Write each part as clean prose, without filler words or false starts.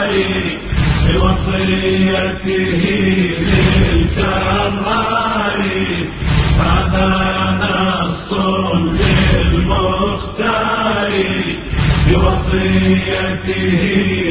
بوصيته للكرار هذا نص للمختار بوصيته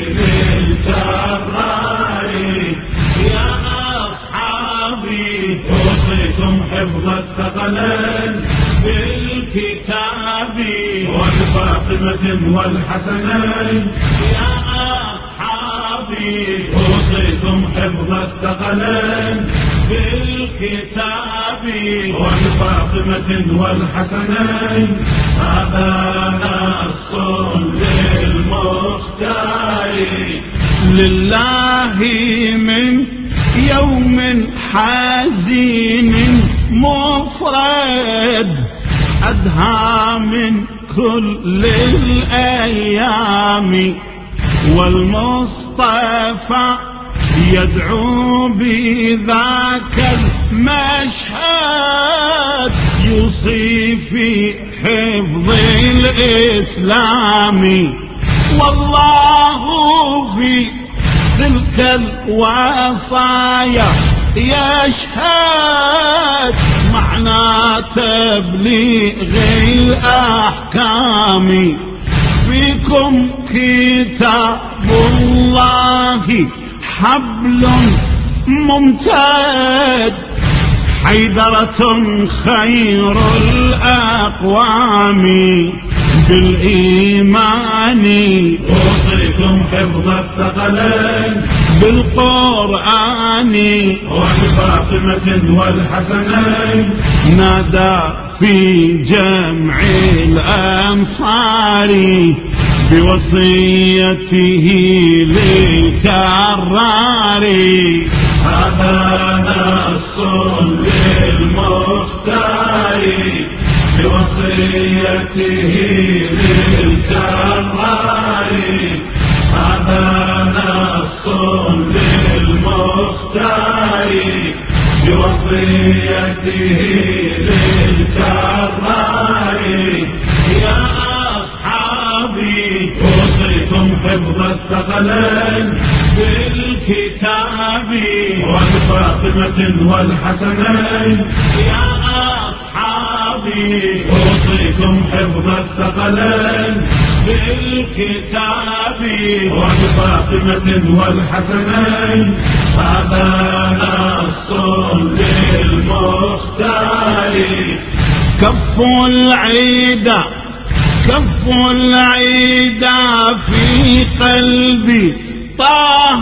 للكرار يا أصحابي أوصيكم حفظ الثقلين بالكتاب والفاطمة والحسنين يا أصحابي أوصيكم حفظ الثقلين بالكتاب والفاطمة والحسنين هذا نص للمختار لله من يوم حزين مفرد أدهى من كل الأيام والمصطفى يدعو بذاك المشهد يوصي في حفظ الإسلام والله في تلك الوصايا يشهد معنى تبليغ الأحكام فيكم كتاب الله حبل ممتد حيدرة خير الأقوام بالإيمان أوصيكم حفظ الثقلين بالقرآن والفاطمة والحسنين نادى في جمع الأنصار بوصيته للكرار هذا نص للمختار بوصيته للكرار هذا نص للمختار بوصيته للكرار يا أصحابي أوصيكم حفظ الثقلين بالكتاب والفاطمة والحسنين يا أصحابي أوصيكم حفظ الثقلين بالكتاب والفاطمة والحسنين هذا نص للمختار كفوا العيد في قلبي طه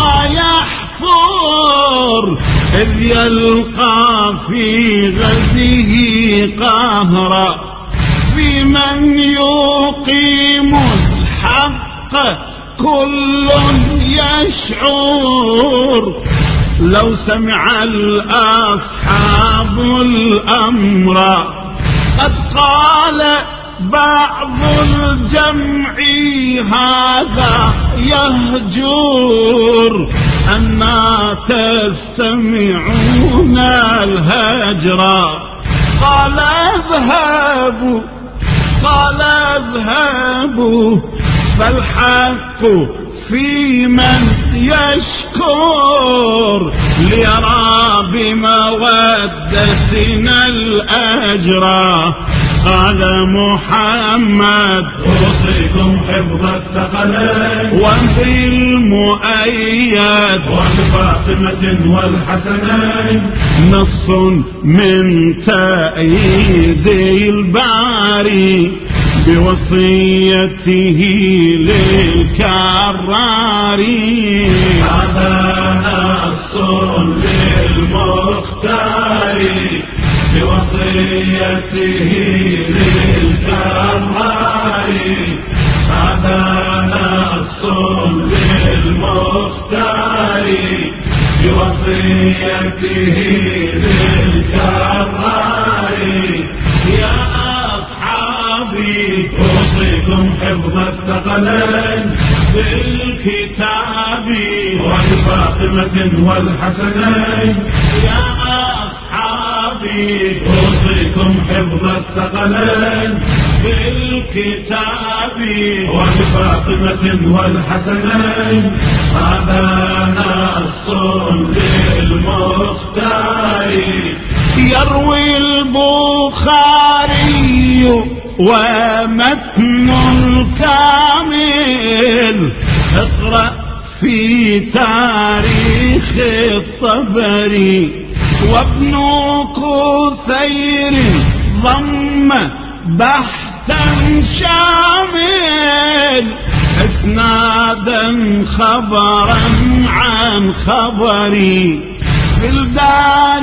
يحفر إذ يلقى في غزه قهرا في من يقيم الحق كل يشعر لو سمع الأصحاب الأمر قد قال بعض الجمع هذا يهجر أنا تستمعون الهجر قال اذهبوا فالحق في من يشكر ليرى بمودتنا الأجر قال محمد أوصيكم حفظ الثقلين وبالمؤيد والفاطمة والحسنين نص من تأييد الباري بوصيته للكرار هذا نص للمختار بوصيته للكرار هذا نص للمختار بوصيته للكرار يا أصحابي أوصيكم حفظ الثقلين بالكتاب والفاطمة والحسنين يا أصحابي أصحابي أوصيكم حفظ الثقلين بالكتاب ولفاطمة والحسنين هذا نص للمختار. يروي البخاري ومتن كامل اقرأ في تاريخ الطبري وابن كثير ضم بحثا شامل اسنادا خبرا عن خبري في الدار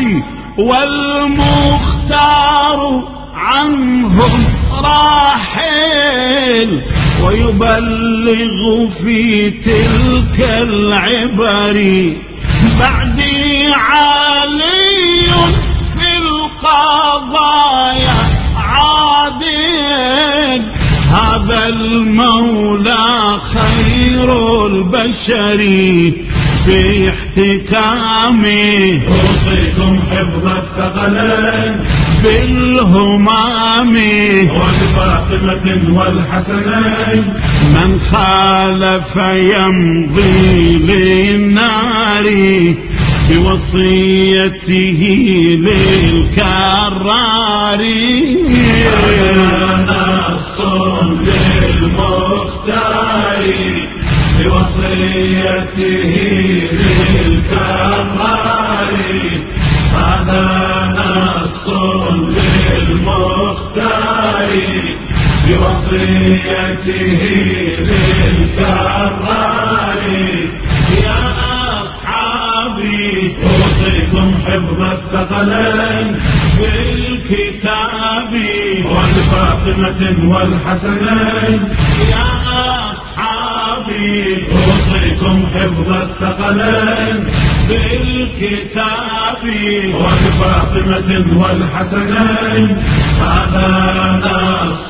والمختار عنهم راحل ويبلغ في تلك العبر بعدي علي في القضايا عادل هذا المولى خير البشر في احتكامه أوصيكم حفظ الثقلين بالهمام ولفاطمة والحسنين من خالف يمضي للنار بوصيته للكرار. نص للمختار بوصيته للكرار هذا نص للمختار بوصيته للكرار. يا أصحابي أوصيكم حفظ الثقلين بالكتاب ولفاطمة والحسنين. يا أصحابي أوصيكم حفظ الثقلين بالكتاب ولفاطمة والحسنين هذا نص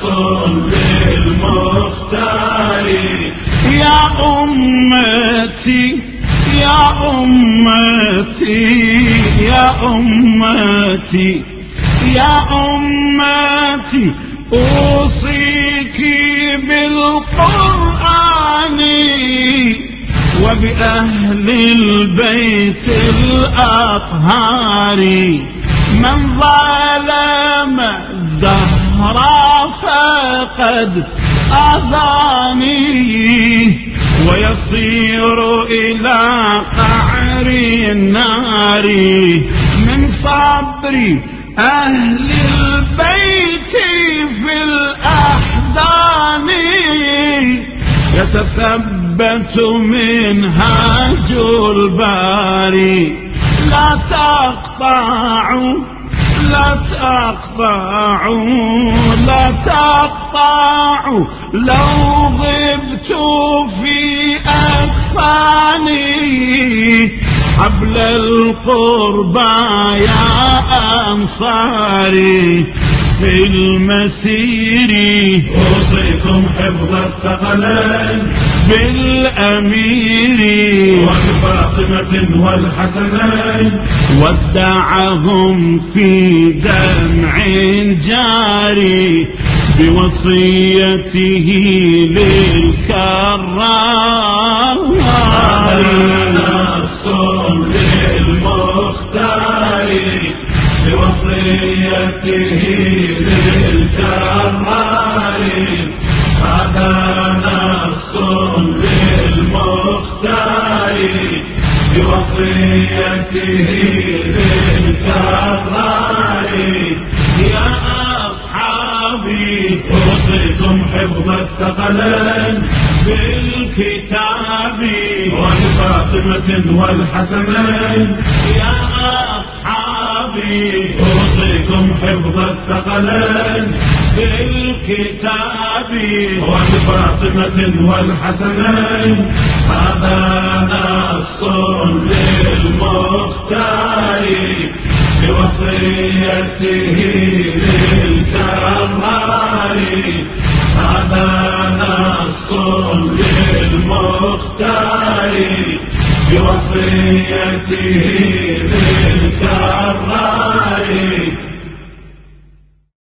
للمختار. يا أمتي يا أمتي يا أمتي يا أمتي أوصيك بالقرآن وبأهل البيت الأطهار من ظلم الدهر فقد أذاني ويصير إلى قعر النار من صبر أهل البيت في الأحزان يتثبت منهاج الباري. لا تقطعوا لا تقطعوا لا تقطعوا لو غبت في أكفاني حبل القربى يا أنصاري في المسير. أوصيكم حفظ الثقلين بالأمير ولفاطمة والحسنين ودعهم في دمع جاري بوصيته للكرار. نص للمختار بوصيته للكرار هذا نص للمختار بوصيته للكرار. يا أصحابي أوصيكم حفظ الثقلين بالكتاب ولفاطمة والحسنين. يا أصحابي أوصيكم حفظ الثقلين بالكتاب ولفاطمة والحسنين هذا نص للمختار بوصيته للكرار هذا نص للمختار بوصيته